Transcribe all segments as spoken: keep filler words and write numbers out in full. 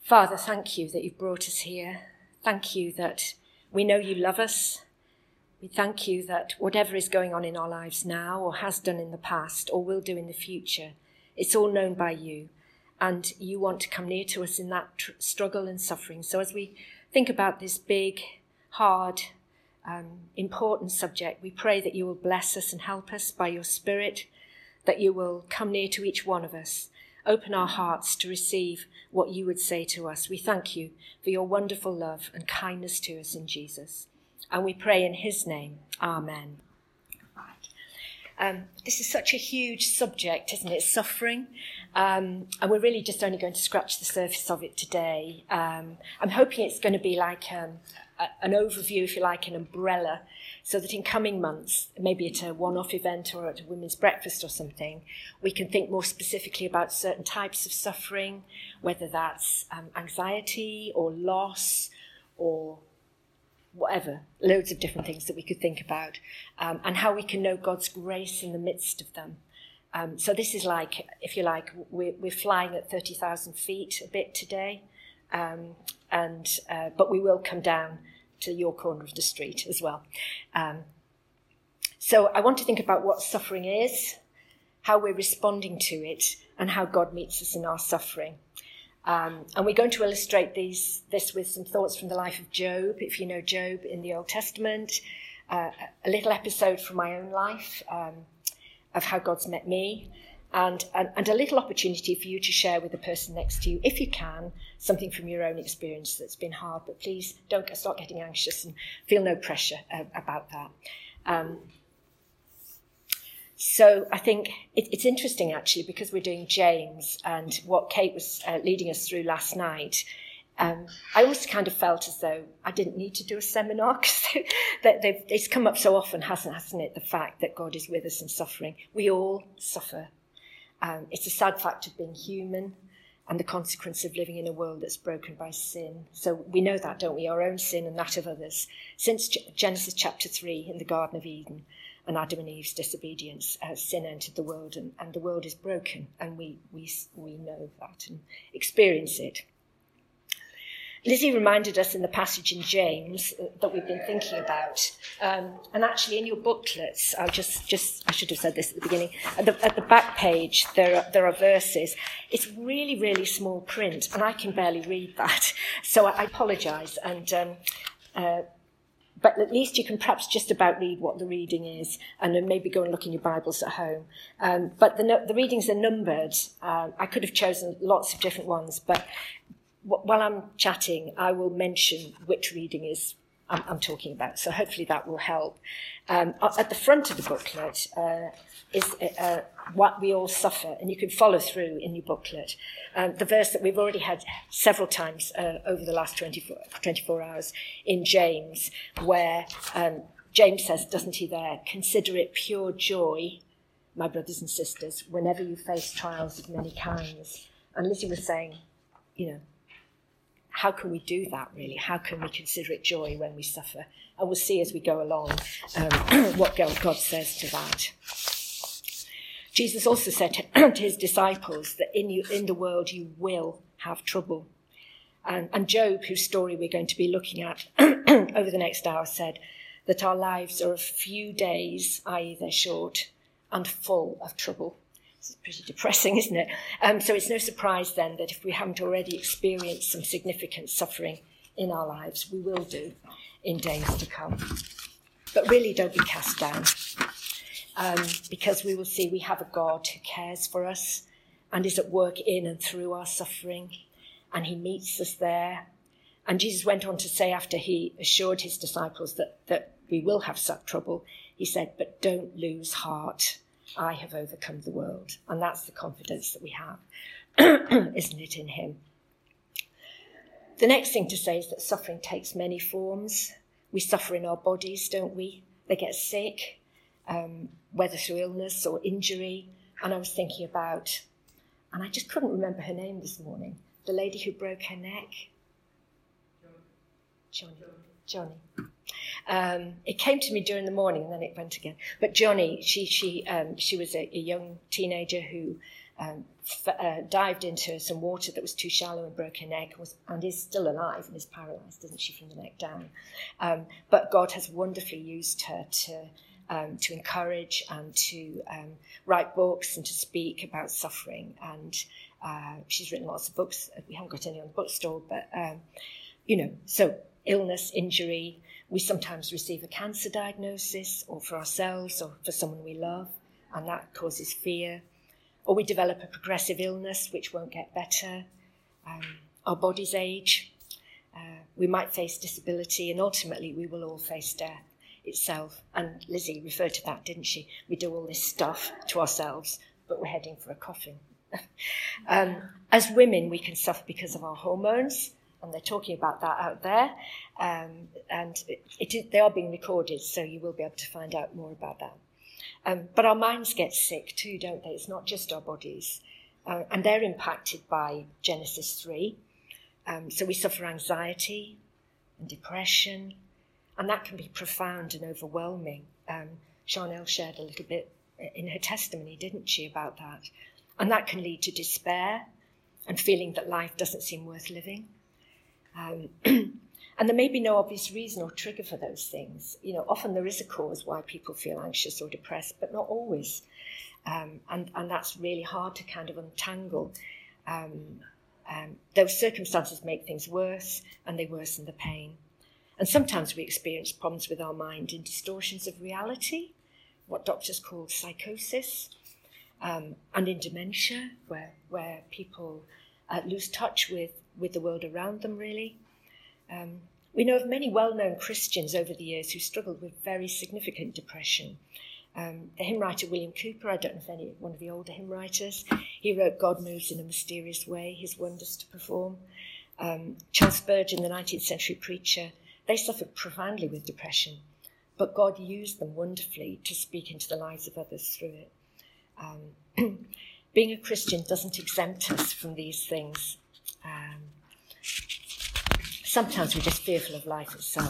Father, thank you that you've brought us here. Thank you that we know you love us. We thank you that whatever is going on in our lives now, or has done in the past, or will do in the future, it's all known by you. And you want to come near to us in that tr- struggle and suffering. So as we think about this big, hard, um, important subject, we pray that you will bless us and help us by your Spirit, that you will come near to each one of us. Open our hearts to receive what you would say to us. We thank you for your wonderful love and kindness to us in Jesus. And we pray in his name. Amen. Um, this is such a huge subject, isn't it? Suffering. Um, and we're really just only going to scratch the surface of it today. Um, I'm hoping it's going to be like um, a, an overview, if you like, an umbrella, so that in coming months, maybe at a one-off event or at a women's breakfast or something, we can think more specifically about certain types of suffering, whether that's um, anxiety or loss or whatever, loads of different things that we could think about, um, and how we can know God's grace in the midst of them. Um, so this is like, if you like, we're, we're flying at thirty thousand feet a bit today, um, and uh, but we will come down to your corner of the street as well. Um, so I want to think about what suffering is, how we're responding to it, and how God meets us in our suffering. Um, and we're going to illustrate these, this with some thoughts from the life of Job, if you know Job in the Old Testament, uh, a little episode from my own life um, of how God's met me, and, and, and a little opportunity for you to share with the person next to you, if you can, something from your own experience that's been hard. But please don't start getting anxious and feel no pressure uh, about that. Um, So I think it, it's interesting, actually, because we're doing James and what Kate was uh, leading us through last night. Um, I almost kind of felt as though I didn't need to do a seminar, because it's come up so often, hasn't, hasn't it, the fact that God is with us in suffering. We all suffer. Um, it's a sad fact of being human and the consequence of living in a world that's broken by sin. So we know that, don't we? Our own sin and that of others. Since G- Genesis chapter three in the Garden of Eden, and Adam and Eve's disobedience, uh, sin entered the world, and, and the world is broken, and we we we know that and experience it. Lizzie reminded us in the passage in James that we've been thinking about, um, and actually in your booklets, I'll just just I should have said this at the beginning. At the, at the back page, there are, there are verses. It's really really small print, and I can barely read that, so I, I apologise. And um, uh, But at least you can perhaps just about read what the reading is, and then maybe go and look in your Bibles at home. Um, but the, the readings are numbered. Um, I could have chosen lots of different ones, but w- while I'm chatting, I will mention which reading is I'm, I'm talking about. So hopefully that will help. Um, at the front of the booklet uh, is uh, what we all suffer, and you can follow through in your booklet. Um, the verse that we've already had several times uh, over the last twenty-four, twenty-four hours in James, where um, James says, doesn't he there, consider it pure joy, my brothers and sisters, whenever you face trials of many kinds. And Lizzie was saying, you know, how can we do that, really? How can we consider it joy when we suffer? And we'll see as we go along um, what God says to that. Jesus also said to his disciples that in you, in the world you will have trouble. And, and Job, whose story we're going to be looking at over the next hour, said that our lives are a few days, that is they're short, and full of trouble. It's pretty depressing, isn't it? Um, so it's no surprise then that if we haven't already experienced some significant suffering in our lives, we will do in days to come. But really don't be cast down. Um, because we will see we have a God who cares for us and is at work in and through our suffering, and he meets us there. And Jesus went on to say, after he assured his disciples that, that we will have such trouble, he said, but don't lose heart. I have overcome the world. And that's the confidence that we have, isn't it, in him? The next thing to say is that suffering takes many forms. We suffer in our bodies, don't we? They get sick. Um, whether through illness or injury. And I was thinking about, and I just couldn't remember her name this morning, the lady who broke her neck. Johnny. Johnny. Um, it came to me during the morning and then it went again. But Johnny, she she um, she was a, a young teenager who um, f- uh, dived into some water that was too shallow and broke her neck, and, was, and is still alive and is paralysed, isn't she, from the neck down. Um, but God has wonderfully used her to um, to encourage and to um, write books and to speak about suffering. And uh, she's written lots of books. We haven't got any on the bookstall, but, um, you know, so illness, injury. We sometimes receive a cancer diagnosis, or for ourselves or for someone we love, and that causes fear. Or we develop a progressive illness which won't get better. Um, our bodies age. Uh, we might face disability, and ultimately we will all face death itself. And Lizzie referred to that, didn't she? We do all this stuff to ourselves, but we're heading for a coffin. um, as women, we can suffer because of our hormones, and they're talking about that out there. Um, and it, it is, they are being recorded, so you will be able to find out more about that. Um, but our minds get sick too, don't they? It's not just our bodies. Uh, and they're impacted by Genesis three. Um, so we suffer anxiety and depression, and that can be profound and overwhelming. Um, Charnel shared a little bit in her testimony, didn't she, about that? And that can lead to despair and feeling that life doesn't seem worth living. Um, and there may be no obvious reason or trigger for those things. You know, often there is a cause why people feel anxious or depressed, but not always. Um, and, and that's really hard to kind of untangle. Um, um, those circumstances make things worse, and they worsen the pain. And sometimes we experience problems with our mind in distortions of reality, what doctors call psychosis, um, and in dementia, where where people uh, lose touch with, with the world around them, really. Um, we know of many well-known Christians over the years who struggled with very significant depression. Um, the hymn writer William Cooper, I don't know if any one of the older hymn writers, he wrote God Moves in a Mysterious Way, His Wonders to Perform. Um, Charles Spurgeon, the nineteenth century preacher, they suffered profoundly with depression, but God used them wonderfully to speak into the lives of others through it. Um, being a Christian doesn't exempt us from these things. Um, sometimes we're just fearful of life itself.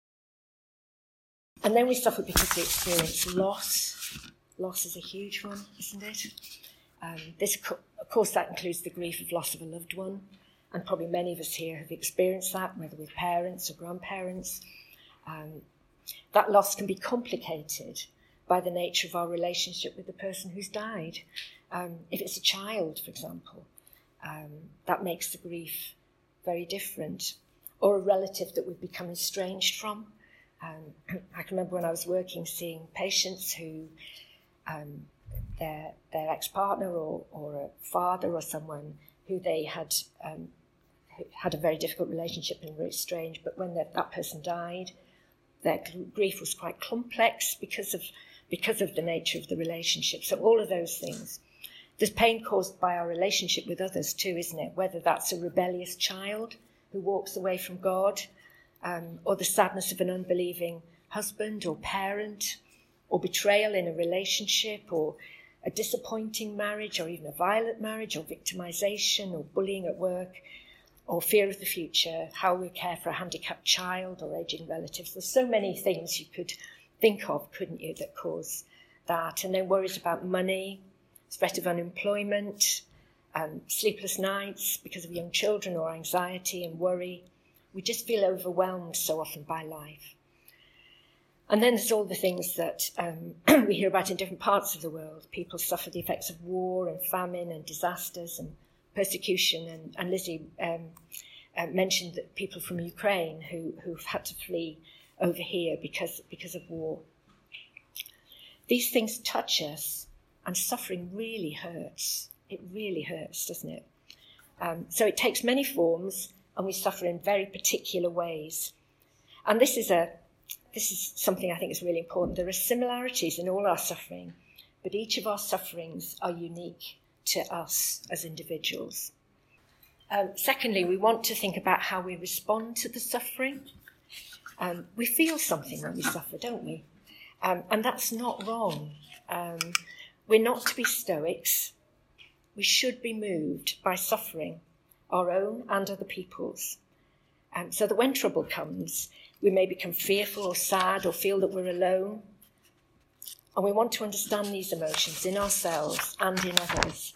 And then we suffer because we experience loss. Loss is a huge one, isn't it? Um, this, of course, that includes the grief of loss of a loved one. And probably many of us here have experienced that, whether with parents or grandparents. Um, that loss can be complicated by the nature of our relationship with the person who's died. Um, if it's a child, for example, um, that makes the grief very different. Or a relative that we've become estranged from. Um, I can remember when I was working, seeing patients who um, their their ex-partner or, or a father or someone who they had um, had a very difficult relationship and were estranged, but when that, that person died, their grief was quite complex because of because of the nature of the relationship. So all of those things. There's pain caused by our relationship with others too, isn't it? Whether that's a rebellious child who walks away from God, um, or the sadness of an unbelieving husband or parent, or betrayal in a relationship, or a disappointing marriage, or even a violent marriage, or victimization, or bullying at work, or fear of the future, how we care for a handicapped child or aging relatives. There's so many things you could think of, couldn't you, that cause that. And then worries about money, threat of unemployment, um, sleepless nights because of young children, or anxiety and worry. We just feel overwhelmed so often by life. And then there's all the things that um, we hear about in different parts of the world. People suffer the effects of war and famine and disasters and persecution. And, and Lizzie um, uh, mentioned that people from Ukraine who, who've had to flee over here because, because of war. These things touch us, and suffering really hurts. It really hurts, doesn't it? Um, so it takes many forms, and we suffer in very particular ways. And this is a this is something I think is really important. There are similarities in all our suffering, but each of our sufferings are unique to us as individuals. Um, secondly, we want to think about how we respond to the suffering. Um, we feel something when we suffer, don't we? Um, and that's not wrong. Um, we're not to be stoics. We should be moved by suffering, our own and other people's. Um, so that when trouble comes, we may become fearful or sad or feel that we're alone. And we want to understand these emotions in ourselves and in others.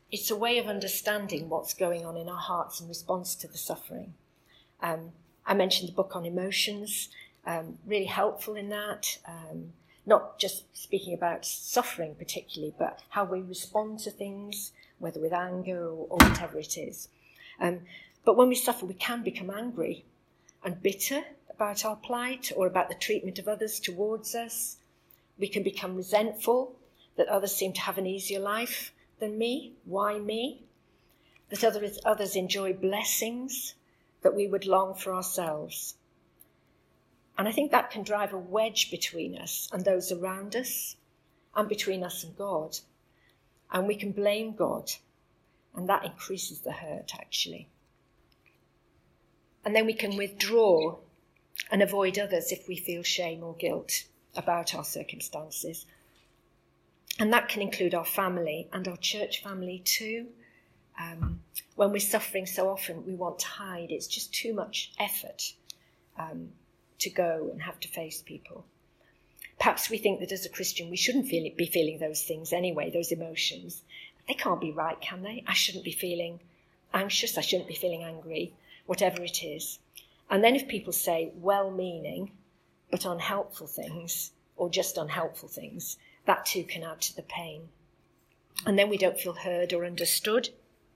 it's a way of understanding what's going on in our hearts in response to the suffering. Um, I mentioned the book on emotions, um, really helpful in that, um, not just speaking about suffering particularly, but how we respond to things, whether with anger or, or whatever it is. Um, but when we suffer, we can become angry and bitter about our plight or about the treatment of others towards us. We can become resentful that others seem to have an easier life than me. Why me? That others, others enjoy blessings that we would long for ourselves. And I think that can drive a wedge between us and those around us, and between us and God. And we can blame God, and that increases the hurt, actually. And then we can withdraw and avoid others if we feel shame or guilt about our circumstances. And that can include our family and our church family too. Um, when we're suffering so often, we want to hide. It's just too much effort um, to go and have to face people. Perhaps we think that as a Christian, we shouldn't feel it, be feeling those things anyway, those emotions. They can't be right, can they? I shouldn't be feeling anxious. I shouldn't be feeling angry, whatever it is. And then if people say well-meaning but unhelpful things, or just unhelpful things, that too can add to the pain. And then we don't feel heard or understood.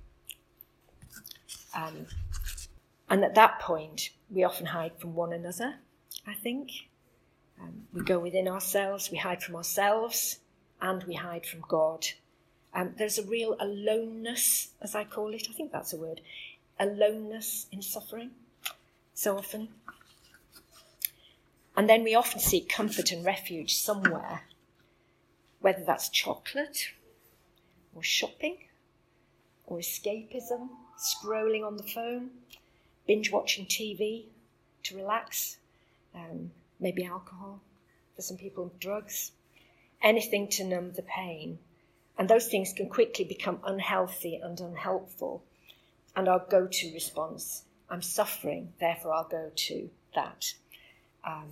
Um, and at that point, we often hide from one another, I think. Um, we go within ourselves, we hide from ourselves, and we hide from God. Um, there's a real aloneness, as I call it. I think that's a word. Aloneness in suffering, so often. And then we often seek comfort and refuge somewhere, whether that's chocolate or shopping or escapism, scrolling on the phone, binge watching T V to relax, um, maybe alcohol, for some people drugs, anything to numb the pain. And those things can quickly become unhealthy and unhelpful. And our go-to response, I'm suffering, therefore I'll go to that. Um,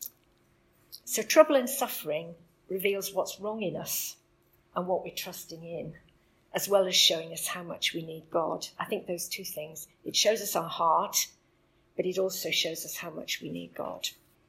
so trouble and suffering reveals what's wrong in us and what we're trusting in, as well as showing us how much we need God. I think those two things, it shows us our heart, but it also shows us how much we need God.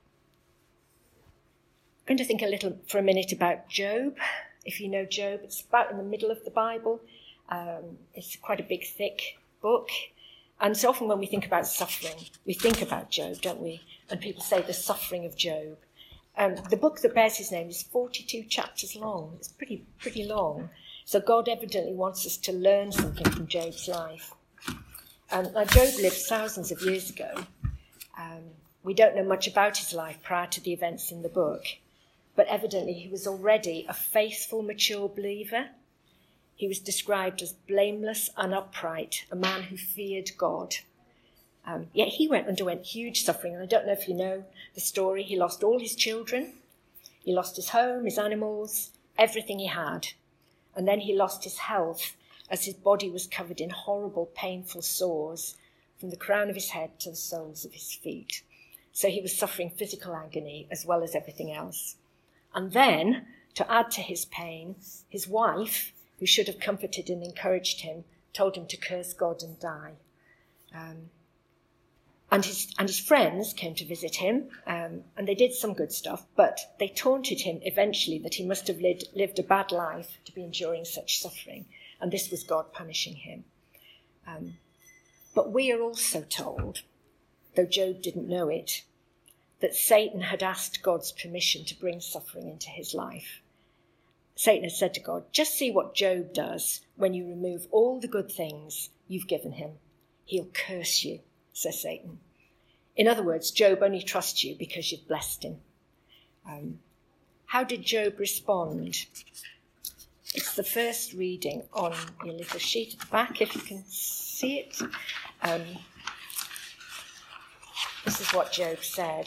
I'm going to think a little for a minute about Job. If you know Job, it's about in the middle of the Bible. Um, it's quite a big, thick book. And so often when we think about suffering, we think about Job, don't we? And people say the suffering of Job. Um, the book that bears his name is forty-two chapters long. It's pretty, pretty long. So God evidently wants us to learn something from Job's life. Um, now, Job lived thousands of years ago. Um, we don't know much about his life prior to the events in the book, but evidently he was already a faithful, mature believer. He was described as blameless and upright, a man who feared God. Um, yet he went underwent huge suffering, and I don't know if you know the story. He lost all his children. He lost his home, his animals, everything he had. And then he lost his health as his body was covered in horrible, painful sores from the crown of his head to the soles of his feet. So he was suffering physical agony as well as everything else. And then, to add to his pain, his wife, who should have comforted and encouraged him, told him to curse God and die. Um, and his and his friends came to visit him, um, and they did some good stuff, but they taunted him eventually that he must have lived, lived a bad life to be enduring such suffering, and this was God punishing him. Um, but we are also told, though Job didn't know it, that Satan had asked God's permission to bring suffering into his life. Satan had said to God, just see what Job does when you remove all the good things you've given him. He'll curse you, says Satan. In other words, Job only trusts you because you've blessed him. Um, how did Job respond? It's the first reading on your little sheet at the back, if you can see it. Um, this is what Job said.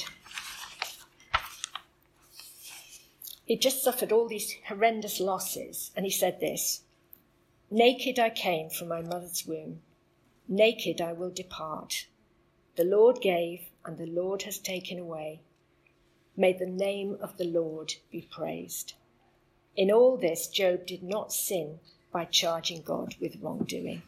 He'd just suffered all these horrendous losses, and he said this, naked I came from my mother's womb, naked I will depart. The Lord gave, and the Lord has taken away. May the name of the Lord be praised. In all this, Job did not sin by charging God with wrongdoing.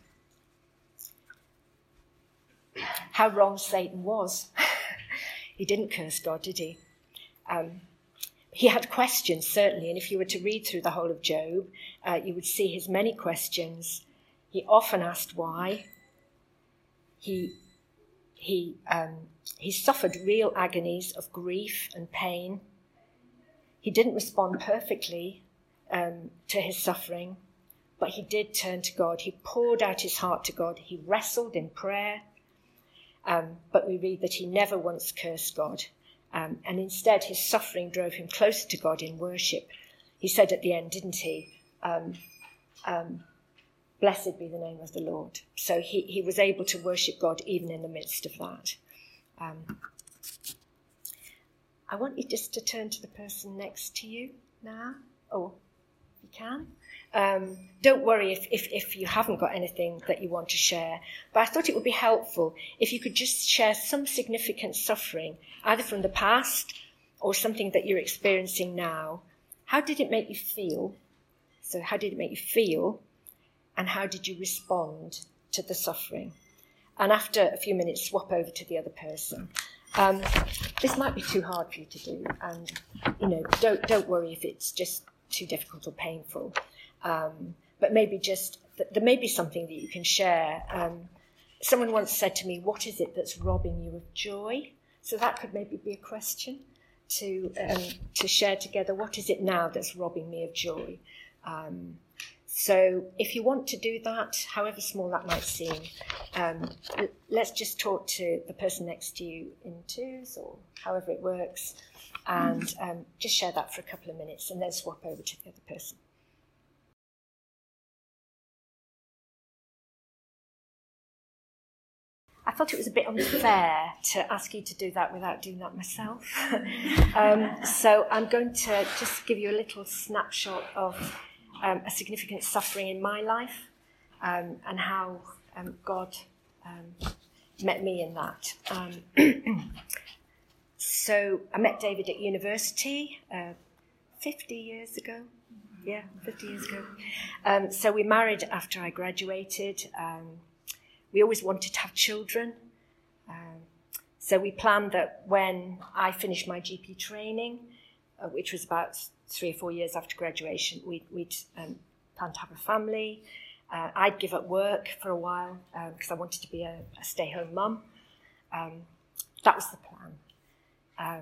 How wrong Satan was. He didn't curse God, did he? Um, he had questions, certainly, and if you were to read through the whole of Job, uh, you would see his many questions. He often asked why. He, he, um, he suffered real agonies of grief and pain. He didn't respond perfectly um, to his suffering, but he did turn to God. He poured out his heart to God. He wrestled in prayer. Um, but we read that he never once cursed God. Um, and instead, his suffering drove him closer to God in worship. He said at the end, didn't he? Um, um, Blessed be the name of the Lord. So he, he was able to worship God even in the midst of that. Um, I want you just to turn to the person next to you now. Oh, you can. Um, don't worry if, if, if you haven't got anything that you want to share, but I thought it would be helpful if you could just share some significant suffering, either from the past or something that you're experiencing now. How did it make you feel? So how did it make you feel? And how did you respond to the suffering? And after a few minutes, swap over to the other person. Um, this might be too hard for you to do, and you know, don't don't worry if it's just too difficult or painful. Um, but maybe just, there may be something that you can share. Um, someone once said to me, what is it that's robbing you of joy? So that could maybe be a question to um, to share together. What is it now that's robbing me of joy? Um, so if you want to do that, however small that might seem, um, let's just talk to the person next to you in twos or however it works, and um, just share that for a couple of minutes and then swap over to the other person. I thought it was a bit unfair to ask you to do that without doing that myself. um, so I'm going to just give you a little snapshot of um, a significant suffering in my life um, and how um, God um, met me in that. Um, so I met David at university uh, fifty years ago. Yeah, fifty years ago. Um, so we married after I graduated. Um, We always wanted to have children. Um, so we planned that when I finished my G P training, uh, which was about three or four years after graduation, we'd, we'd um, plan to have a family. Uh, I'd give up work for a while because uh, I wanted to be a, a stay-home mum. Um, that was the plan. Um,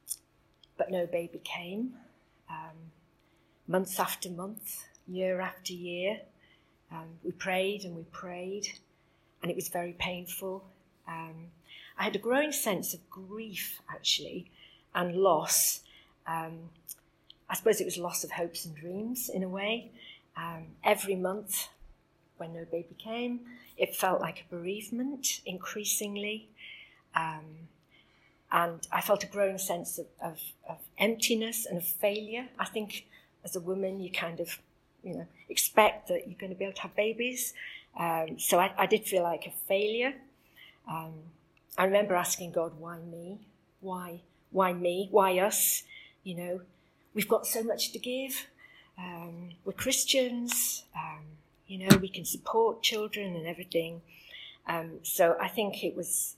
but no baby came. Um, months after month, year after year, um, we prayed and we prayed. And it was very painful. Um, I had a growing sense of grief, actually, and loss. Um, I suppose it was loss of hopes and dreams, in a way. Um, every month, when no baby came, it felt like a bereavement, increasingly. Um, and I felt a growing sense of, of, of emptiness and of failure. I think, as a woman, you kind of, you know, expect that you're going to be able to have babies. Um, so I, I did feel like a failure. Um, I remember asking God, why me? Why? Why me? Why us? You know, we've got so much to give. Um, we're Christians. Um, you know, we can support children and everything. Um, so I think it was,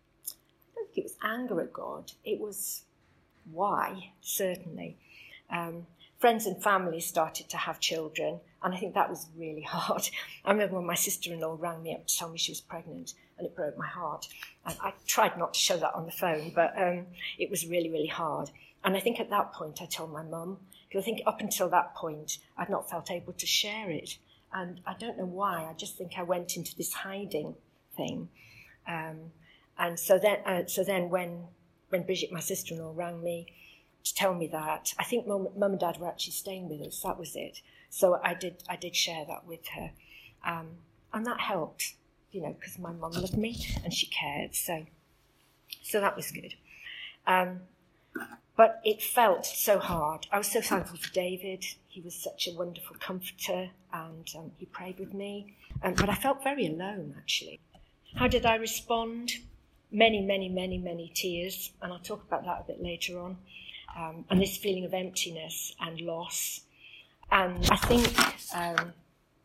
I don't think it was anger at God. It was why, certainly. Um, friends and family started to have children. And I think that was really hard. I remember when my sister-in-law rang me up to tell me she was pregnant, and it broke my heart. And I tried not to show that on the phone, but um, it was really, really hard. And I think at that point I told my mum, because I think up until that point I'd not felt able to share it. And I don't know why. I just think I went into this hiding thing. Um, and so then, uh, so then when when Bridget, my sister-in-law, rang me to tell me that, I think mum, mum and dad were actually staying with us. That was it. So I did I did share that with her. Um, and that helped, you know, because my mum loved me and she cared. So so that was good. Um, but it felt so hard. I was so thankful for David. He was such a wonderful comforter, and um, he prayed with me. Um, but I felt very alone, actually. How did I respond? Many, many, many, many tears. And I'll talk about that a bit later on. Um, and this feeling of emptiness and loss. And I think um,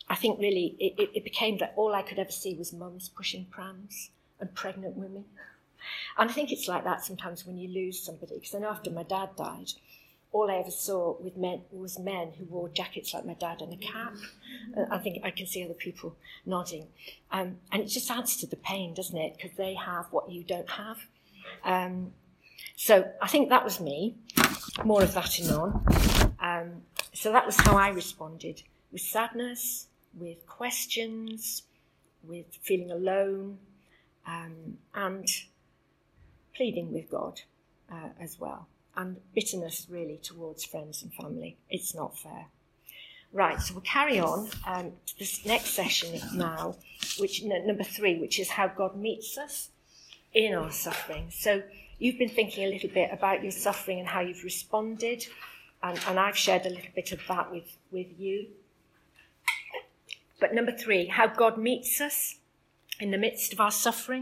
I think really it, it, it became that all I could ever see was mums pushing prams and pregnant women. And I think it's like that sometimes when you lose somebody, because then after my dad died, all I ever saw with men was men who wore jackets like my dad and a cap. Uh, I think I can see other people nodding. Um, and it just adds to the pain, doesn't it? Because they have what you don't have. Um, so I think that was me. More of that anon. Um, so that was how I responded. With sadness, with questions, with feeling alone, um, and pleading with God uh, as well. And bitterness, really, towards friends and family. It's not fair. Right, so we'll carry on um, to this next session now, which n- number three, which is how God meets us in our suffering. So you've been thinking a little bit about your suffering and how you've responded, and, and I've shared a little bit of that with, with you. But number three, how God meets us in the midst of our suffering.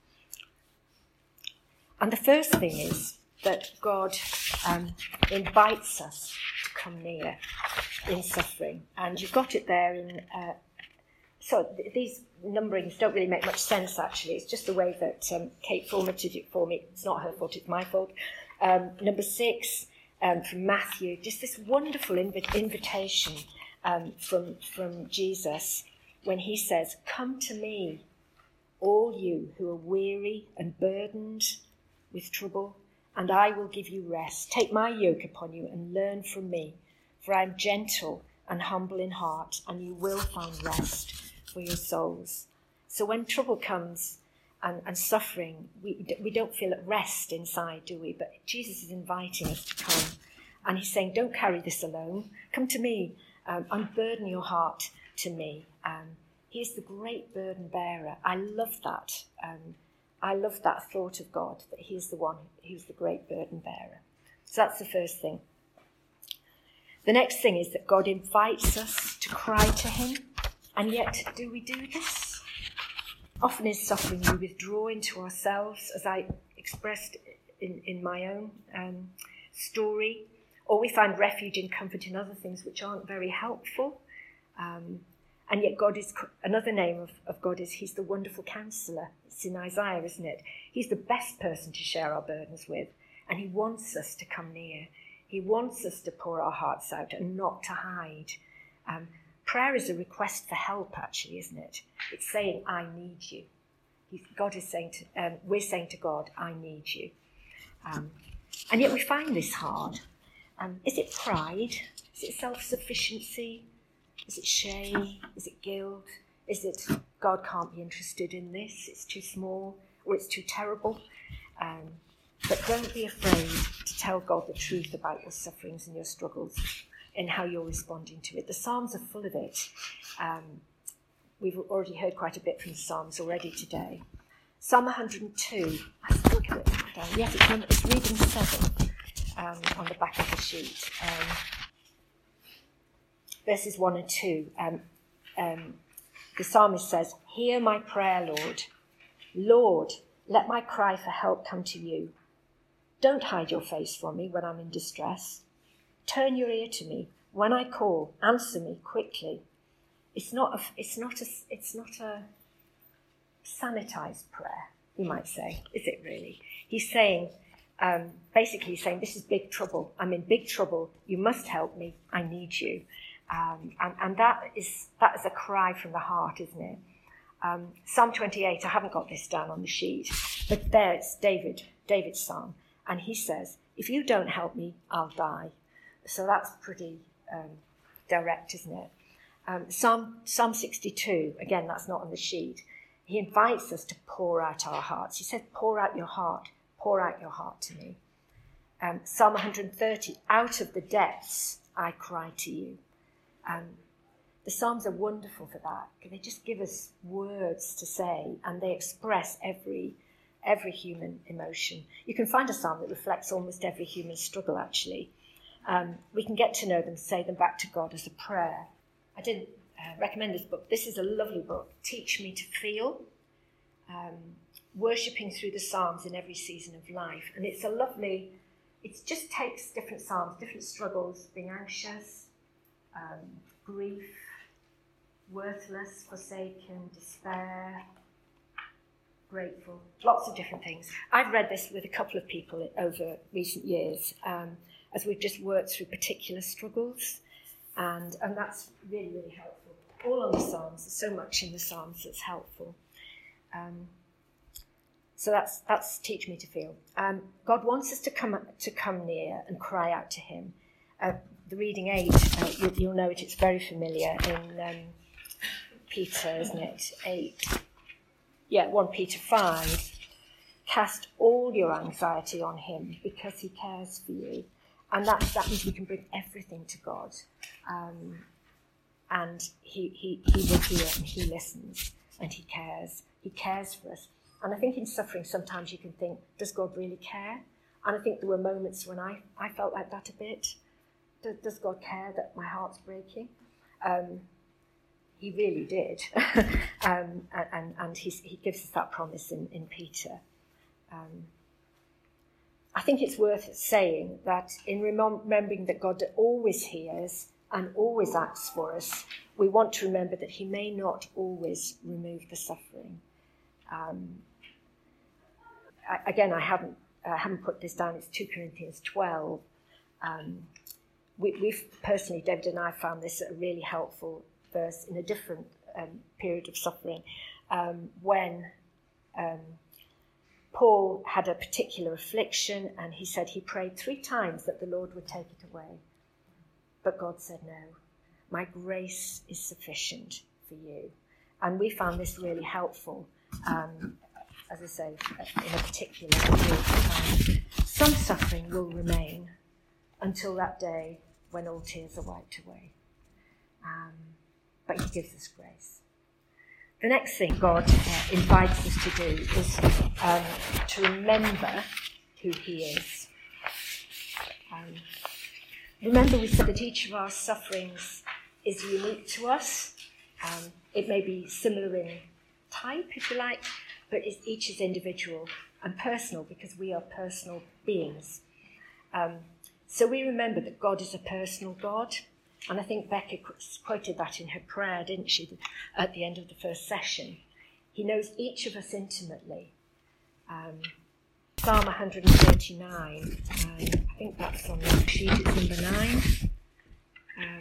And the first thing is that God um, invites us to come near in suffering. And you've got it there in... Uh, so th- these numberings don't really make much sense, actually. It's just the way that um, Kate formatted it for me. It's not her fault, it's my fault. Um, number six, um, from Matthew, just this wonderful inv- invitation um, from, from Jesus when he says, "Come to me, all you who are weary and burdened with trouble, and I will give you rest. Take my yoke upon you and learn from me, for I am gentle and humble in heart, and you will find rest for your souls." So when trouble comes and, and suffering, we, we don't feel at rest inside, do we? But Jesus is inviting us to come, and he's saying, don't carry this alone. Come to me, um, unburden your heart to me. Um, he is the great burden bearer. I love that. Um, I love that thought of God, that he's the one who's the great burden bearer. So that's the first thing. The next thing is that God invites us to cry to him. And yet, do we do this? Often in suffering, we withdraw into ourselves, as I expressed in, in my own um, story, or we find refuge and comfort in other things which aren't very helpful. Um, and yet God is, another name of, of God is he's the wonderful counselor. It's in Isaiah, isn't it? He's the best person to share our burdens with, and he wants us to come near. He wants us to pour our hearts out and not to hide. Um, prayer is a request for help, actually, isn't it? It's saying, I need you. He's, God is saying to, um, we're saying to God, I need you. Um, and yet we find this hard. Um, is it pride? Is it self-sufficiency? Is it shame? Is it guilt? Is it God can't be interested in this? It's too small, or it's too terrible? Um, but don't be afraid to tell God the truth about your sufferings and your struggles and how you're responding to it. The Psalms are full of it. Um, we've already heard quite a bit from the Psalms already today. Psalm one hundred two. I think of it down. Yes, it's, number, it's reading seven um, on the back of the sheet. Um, verses one and two. Um, um, the psalmist says, "Hear my prayer, Lord. Lord, let my cry for help come to you. Don't hide your face from me when I'm in distress. Turn your ear to me. When I call, answer me quickly." It's not a, it's not a, it's not a sanitized prayer, you might say, is it really? He's saying, um, basically he's saying, this is big trouble. I'm in big trouble. You must help me. I need you. Um, and, and that is that is a cry from the heart, isn't it? Um, Psalm twenty-eight, I haven't got this down on the sheet, but there it's David, David's psalm. And he says, if you don't help me, I'll die. So that's pretty um, direct, isn't it? Um, Psalm, Psalm sixty-two, again, that's not on the sheet. He invites us to pour out our hearts. He says, pour out your heart, pour out your heart to me. Um, Psalm one hundred thirty, out of the depths I cry to you. Um, the Psalms are wonderful for that, because they just give us words to say, and they express every every human emotion. You can find a psalm that reflects almost every human struggle, actually. Um, we can get to know them, say them back to God as a prayer. I didn't uh, recommend this book. This is a lovely book, Teach Me to Feel, um, worshipping through the Psalms in every season of life. And it's a lovely, it just takes different Psalms, different struggles, being anxious, um, grief, worthless, forsaken, despair, grateful, lots of different things. I've read this with a couple of people over recent years um, as we've just worked through particular struggles, and, and that's really, really helpful. All on the Psalms, there's so much in the Psalms that's helpful. Um, so that's that's Teach Me to Feel. Um, God wants us to come to come near and cry out to him. Uh, the reading eight, uh, you, you'll know it, it's very familiar in um, Peter, isn't it? Eight. Yeah, First Peter five. Cast all your anxiety on him because he cares for you. And that, that means we can bring everything to God. Um, and he, he, he will hear and he listens and he cares. He cares for us. And I think in suffering sometimes you can think, does God really care? And I think there were moments when I, I felt like that a bit. Does, does God care that my heart's breaking? Um, he really did. um, and and he's, he gives us that promise in, in Peter. Um, I think it's worth saying that in remembering that God always hears and always acts for us, we want to remember that he may not always remove the suffering. Um, I, again, I haven't uh, haven't put this down. It's Second Corinthians twelve. Um, we, we've personally, David and I, found this a really helpful verse in a different um, period of suffering um, when um, Paul had a particular affliction, and he said he prayed three times that the Lord would take it away. But God said, no, my grace is sufficient for you. And we found this really helpful, um, as I say, in a particular period of time. Some suffering will remain until that day when all tears are wiped away. Um, but he gives us grace. The next thing God uh, invites us to do is um, to remember who he is. Um, remember, we said that each of our sufferings is unique to us. Um, it may be similar in type, if you like, but it's, each is individual and personal because we are personal beings. Um, so we remember that God is a personal God. And I think Becca quoted that in her prayer, didn't she, at the end of the first session. He knows each of us intimately. Um, Psalm one thirty-nine, um, I think that's on the sheet, it's number nine. Um,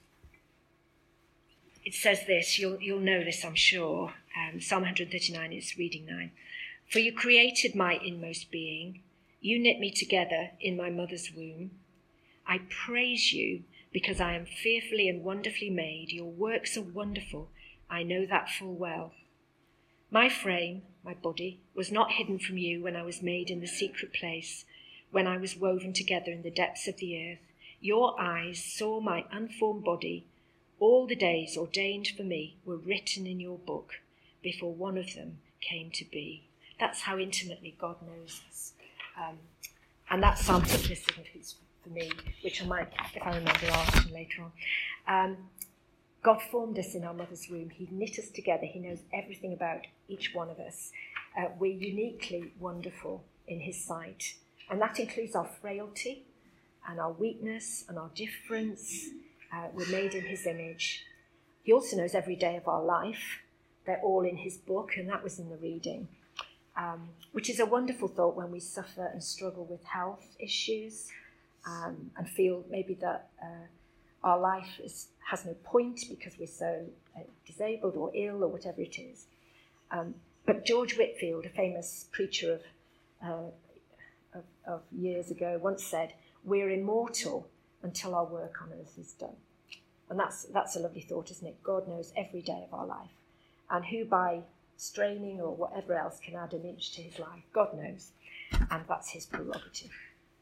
it says this, you'll, you'll know this, I'm sure. Um, Psalm one thirty-nine is reading nine. For you created my inmost being. You knit me together in my mother's womb. I praise you because I am fearfully and wonderfully made. Your works are wonderful. I know that full well. My frame, my body, was not hidden from you when I was made in the secret place, when I was woven together in the depths of the earth. Your eyes saw my unformed body. All the days ordained for me were written in your book before one of them came to be. That's how intimately God knows us. Um, and that psalm particularly significance for me, which I might, if I remember, ask later on. Um, God formed us in our mother's womb. He knit us together. He knows everything about each one of us. Uh, we're uniquely wonderful in his sight. And that includes our frailty and our weakness and our difference. Uh, we're made in his image. He also knows every day of our life. They're all in his book, and that was in the reading. Um, which is a wonderful thought when we suffer and struggle with health issues. Um, and feel maybe that uh, our life is, has no point because we're so uh, disabled or ill or whatever it is. Um, but George Whitefield, a famous preacher of, uh, of, of years ago, once said, we're immortal until our work on earth is done. And that's, that's a lovely thought, isn't it? God knows every day of our life. And who by straining or whatever else can add an inch to his life, God knows. And that's his prerogative.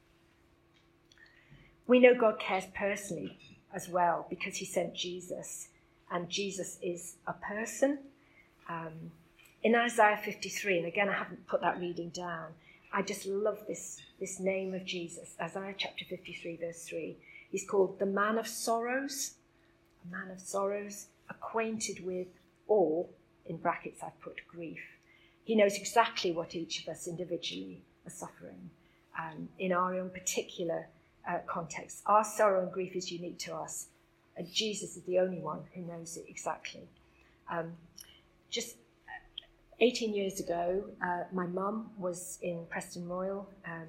We know God cares personally as well because he sent Jesus, and Jesus is a person. Um, in Isaiah fifty-three, and again I haven't put that reading down, I just love this, this name of Jesus. Isaiah chapter fifty-three, verse three. He's called the man of sorrows, a man of sorrows, acquainted with all, in brackets I've put grief. He knows exactly what each of us individually are suffering um, in our own particular Uh, context. Our sorrow and grief is unique to us, And Jesus is the only one who knows it exactly. Um, just eighteen years ago, uh, my mum was in Preston Royal um,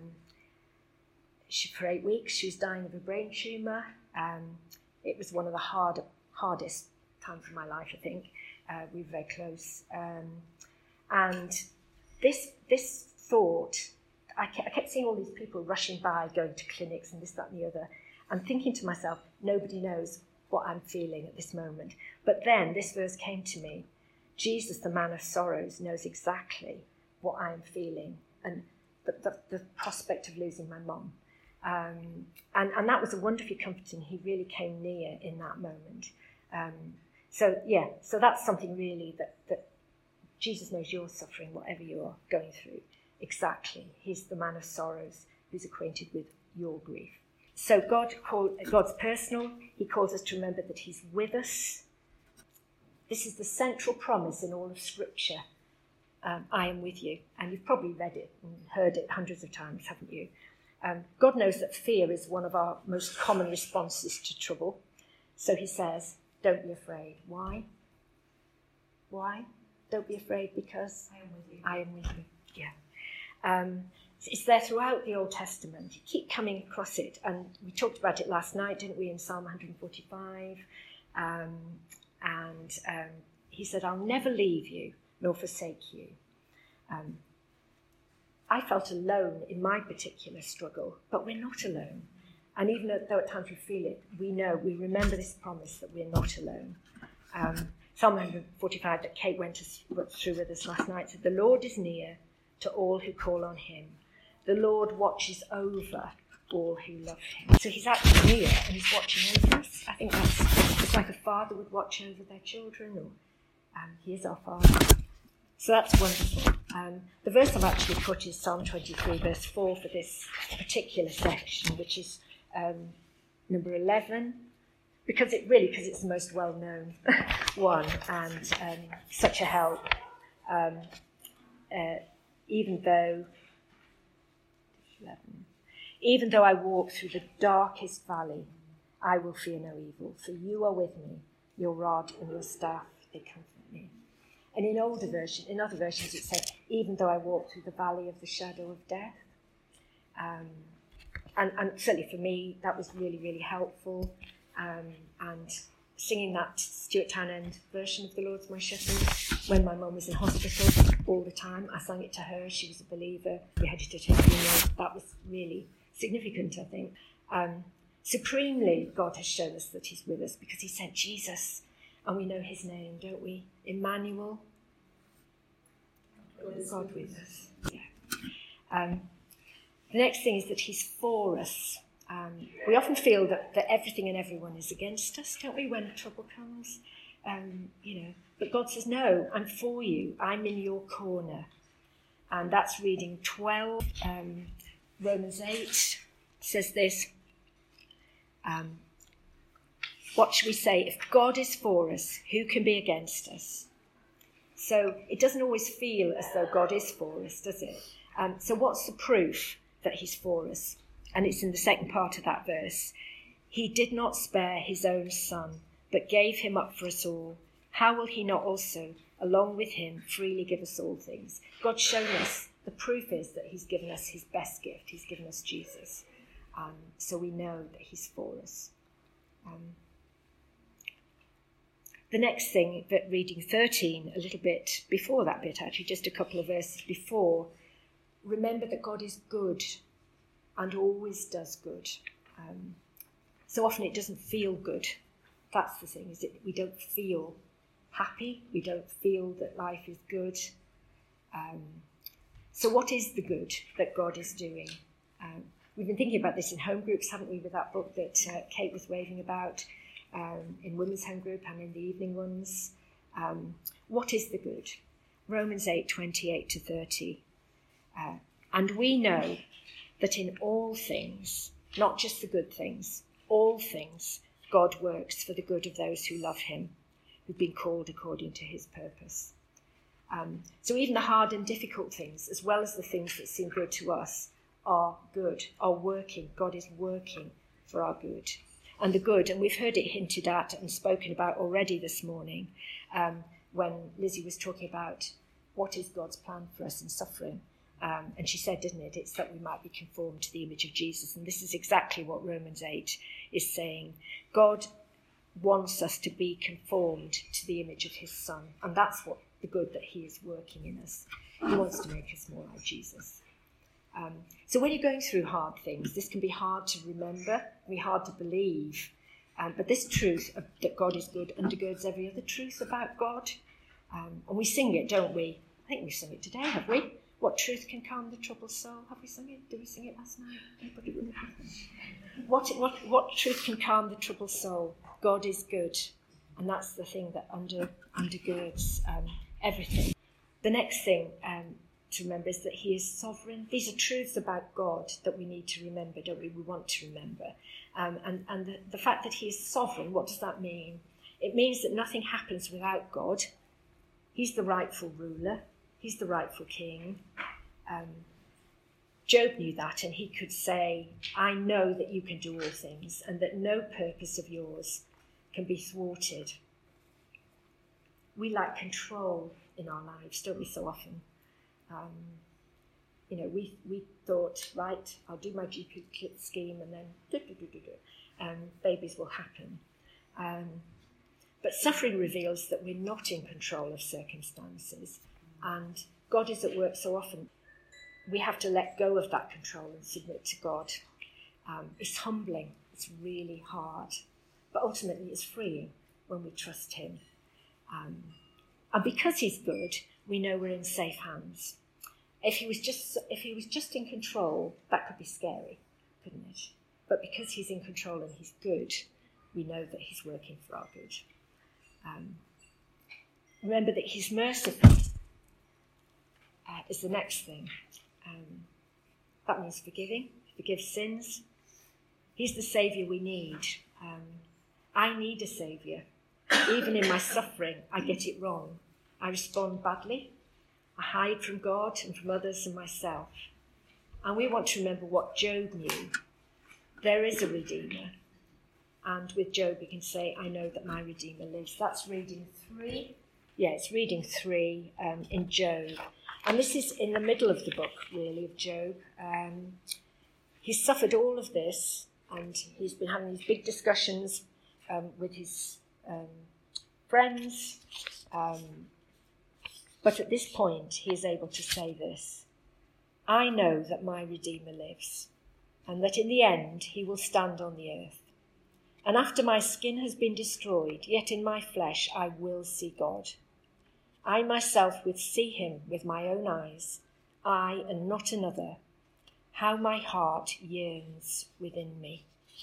she, for eight weeks. She was dying of a brain tumour. Um, it was one of the hard, hardest times of my life, I think. Uh, we were very close. Um, and this this thought, I kept, I kept seeing all these people rushing by, going to clinics and this, that and the other, and thinking to myself, nobody knows what I'm feeling at this moment. But then this verse came to me. Jesus, the man of sorrows, knows exactly what I am feeling, and the, the, the prospect of losing my mum. Um, and, and that was wonderfully comforting. He really came near in that moment. Um, so, yeah, so that's something really that, that Jesus knows you're suffering, whatever you're going through. Exactly. He's the man of sorrows who's acquainted with your grief. So God call, God's personal. He calls us to remember that he's with us. This is the central promise in all of Scripture. Um, I am with you. And you've probably read it and heard it hundreds of times, haven't you? Um, God knows that fear is one of our most common responses to trouble. So he says, don't be afraid. Why? Why? Don't be afraid because I am with you. I am with you. Yeah. Um, it's there throughout the Old Testament. You keep coming across it. And we talked about it last night, didn't we, in Psalm one forty-five. Um, and um, he said, I'll never leave you nor forsake you. Um, I felt alone in my particular struggle, but we're not alone. And even though at times we feel it, we know, we remember this promise that we're not alone. Um, Psalm one forty-five that Kate went through with us last night said, the Lord is near to all who call on him. The Lord watches over all who love him. So he's actually near and he's watching over us. I think that's it's like a father would watch over their children, or um, he is our father. So that's wonderful. Um, the verse I've actually put is Psalm twenty-three, verse four for this particular section, which is um, number eleven, because it really, because it's the most well-known one and um, such a help. Um, uh, even though, eleven, even though I walk through the darkest valley, I will fear no evil, for you are with me. Your rod and your staff, they comfort me. And in older versions, in other versions, it said, even though I walk through the valley of the shadow of death. Um, and, and certainly for me, that was really, really helpful. Um, and singing that Stuart Townend version of The Lord's My Shepherd when my mum was in hospital all the time. I sang it to her. She was a believer. We headed to her funeral. That was really significant, I think. Um, supremely, God has shown us that he's with us because he sent Jesus. And we know his name, don't we? Emmanuel. God, God with us. Yeah. Um, the next thing is that he's for us. Um, we often feel that, that everything and everyone is against us, don't we, when trouble comes? Um, you know, but God says, no, I'm for you. I'm in your corner. And that's reading twelve. Um, Romans eight says this. Um, what should we say? If God is for us, who can be against us? So it doesn't always feel as though God is for us, does it? Um, so what's the proof that he's for us? And it's in the second part of that verse. He did not spare his own son, but gave him up for us all. How will he not also, along with him, freely give us all things? God's shown us, the proof is that he's given us his best gift. He's given us Jesus. Um, so we know that he's for us. Um, the next thing, that reading thirteen, a little bit before that bit, actually, just a couple of verses before, remember that God is good and always does good. Um, so often it doesn't feel good. That's the thing, is it? We don't feel happy. We don't feel that life is good. Um, so what is the good that God is doing? Um, we've been thinking about this in home groups, haven't we, with that book that uh, Kate was raving about, um, in women's home group and in the evening ones. Um, what is the good? Romans eight, twenty-eight to thirty. Uh, and we know that in all things, not just the good things, all things, God works for the good of those who love him, who've been called according to his purpose. Um, so even the hard and difficult things, as well as the things that seem good to us, are good, are working. God is working for our good. and the good. And we've heard it hinted at and spoken about already this morning um, when Lizzie was talking about what is God's plan for us in suffering. Um, and she said, didn't it, it's that we might be conformed to the image of Jesus. And this is exactly what Romans eight is saying. God wants us to be conformed to the image of his Son. And that's what the good that he is working in us. He wants to make us more like Jesus. Um, so when you're going through hard things, this can be hard to remember, can be hard to believe. Um, but this truth of, that God is good undergirds every other truth about God. Um, and we sing it, don't we? I think we sung it today, have we? What truth can calm the troubled soul? Have we sung it? Did we sing it last night? Anybody remember? What, what, what truth can calm the troubled soul? God is good. And that's the thing that under, undergirds um, everything. The next thing um, to remember is that he is sovereign. These are truths about God that we need to remember, don't we? We want to remember. Um, and and the, the fact that he is sovereign, what does that mean? It means that nothing happens without God. He's the rightful ruler. He's the rightful king. Um, Job knew that, and he could say, I know that you can do all things and that no purpose of yours can be thwarted. We lack control in our lives, don't we, so often? Um, you know, we we thought, right, I'll do my G P scheme and then do, do, do, do, do, and babies will happen. Um, but suffering reveals that we're not in control of circumstances, and God is at work so often. We have to let go of that control and submit to God. Um, it's humbling, it's really hard, but ultimately it's freeing when we trust him. Um, and because he's good, we know we're in safe hands. If he was just if he was just in control, that could be scary, couldn't it? But because he's in control and he's good, we know that he's working for our good. Um, remember that he's merciful uh, is the next thing. Um, that means forgiving, forgive sins. He's the saviour we need. Um, I need a saviour. Even in my suffering, I get it wrong. I respond badly. I hide from God and from others and myself. And we want to remember what Job knew. There is a Redeemer. And with Job, we can say, I know that my Redeemer lives. That's reading three. Yeah, it's reading three um, in Job. And this is in the middle of the book, really, of Job. Um, he's suffered all of this, and he's been having these big discussions um, with his um, friends. Um, but at this point, he is able to say this: I know that my Redeemer lives, and that in the end he will stand on the earth. And after my skin has been destroyed, yet in my flesh I will see God. I myself will see him with my own eyes, I and not another. How my heart yearns within me.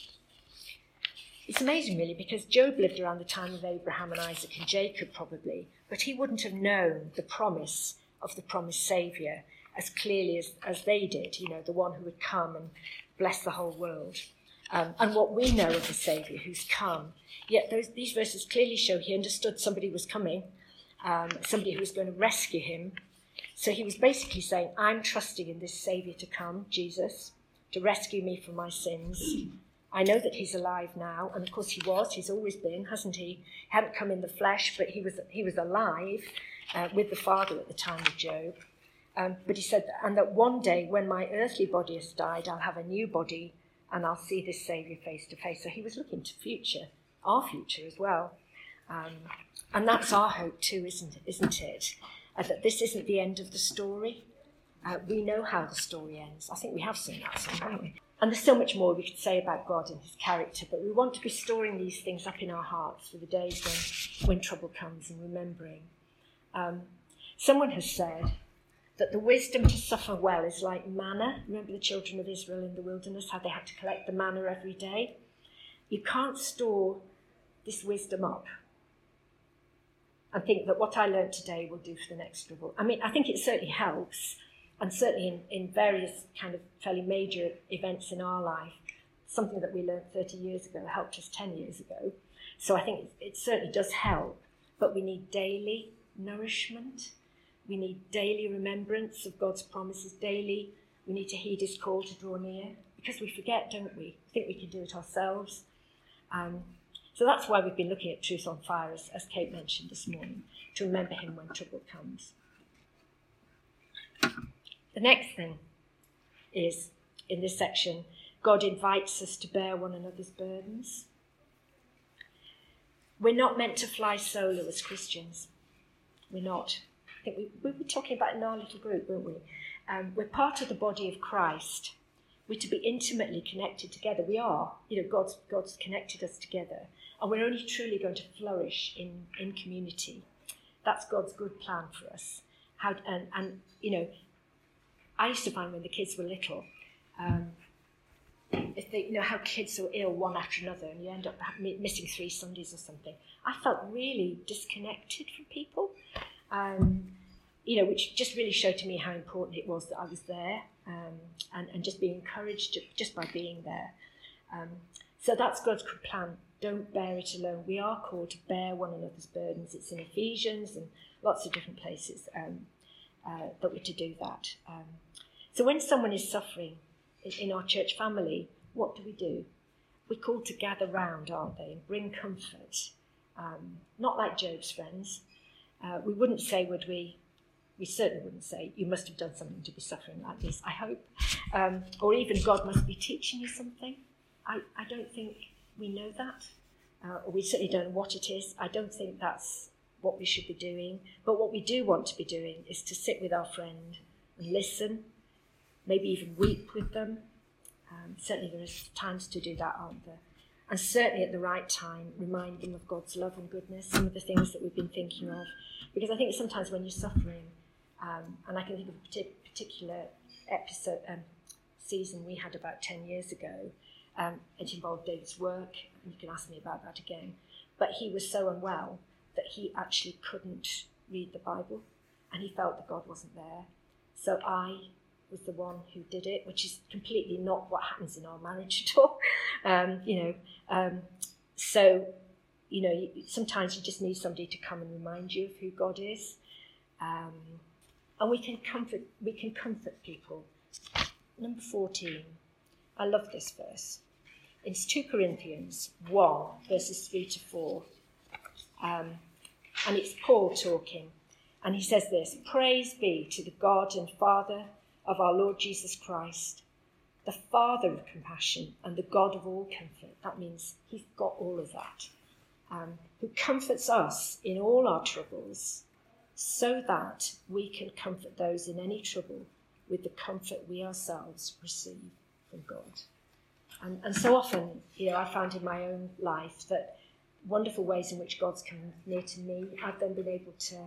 It's amazing, really, because Job lived around the time of Abraham and Isaac and Jacob, probably, but he wouldn't have known the promise of the promised Saviour as clearly as, as they did, you know, the one who would come and bless the whole world. Um, and what we know of the Saviour who's come. Yet those, these verses clearly show he understood somebody was coming, um, somebody who was going to rescue him. So he was basically saying, I'm trusting in this Saviour to come, Jesus, to rescue me from my sins. I know that he's alive now, and of course he was, he's always been, hasn't he? He hadn't come in the flesh, but he was he was alive uh, with the Father at the time of Job. Um, but he said, and that one day when my earthly body has died, I'll have a new body, and I'll see this Saviour face to face. So he was looking to future, our future as well. Um, and that's our hope too, isn't it? Isn't it? Uh, that this isn't the end of the story. Uh, we know how the story ends. I think we have seen that, haven't we? And there's so much more we could say about God and his character, but we want to be storing these things up in our hearts for the days when, when trouble comes and remembering. Um, someone has said that the wisdom to suffer well is like manna. Remember the children of Israel in the wilderness, how they had to collect the manna every day? You can't store this wisdom up and think that what I learned today will do for the next trouble. I mean, I think it certainly helps, and certainly in, in various kind of fairly major events in our life, something that we learned thirty years ago helped us ten years ago. So I think it, it certainly does help, but we need daily nourishment. We need daily remembrance of God's promises daily. We need to heed his call to draw near, because we forget, don't we? We think we can do it ourselves. Um, so that's why we've been looking at Truth on Fire, as, as Kate mentioned this morning, to remember him when trouble comes. The next thing is, in this section, God invites us to bear one another's burdens. We're not meant to fly solo as Christians. We're not. I think we, we were talking about in our little group, weren't we? Um, we're part of the body of Christ. We're to be intimately connected together. We are. You know, God's, God's connected us together. And we're only truly going to flourish in, in community. That's God's good plan for us. How, and, and, you know, I used to find when the kids were little, um, if they, you know, how kids are ill one after another and you end up missing three Sundays or something. I felt really disconnected from people, um, you know, which just really showed to me how important it was that I was there, um, and, and just being encouraged just by being there. Um, so that's God's good plan. Don't bear it alone. We are called to bear one another's burdens. It's in Ephesians and lots of different places um, uh, that we're to do that. Um, so when someone is suffering in our church family, what do we do? We're called to gather round, aren't they, and bring comfort. Um, not like Job's friends. Uh, we wouldn't say, would we? We certainly wouldn't say, you must have done something to be suffering like this, I hope. Um, or even, God must be teaching you something. I, I don't think we know that. Uh, or we certainly don't know what it is. I don't think that's what we should be doing. But what we do want to be doing is to sit with our friend and listen, maybe even weep with them. Um, certainly there are times to do that, aren't there? And certainly at the right time, remind them of God's love and goodness, some of the things that we've been thinking of. Because I think sometimes when you're suffering, um, and I can think of a particular episode, um, season we had about ten years ago, um, it involved David's work, and you can ask me about that again. But he was so unwell that he actually couldn't read the Bible, and he felt that God wasn't there. So I was the one who did it, which is completely not what happens in our marriage at all. Um, you know, um, so, you know, you, sometimes you just need somebody to come and remind you of who God is. Um, and we can comfort, we can comfort people. Number fourteen, I love this verse. It's two Corinthians one, verses three to four. Um, and it's Paul talking. And he says this: "Praise be to the God and Father of our Lord Jesus Christ, the Father of compassion and the God of all comfort." That means he's got all of that. Um, who comforts us in all our troubles, so that we can comfort those in any trouble with the comfort we ourselves receive from God. And, and so often, you know, I found in my own life that wonderful ways in which God's come near to me, I've then been able to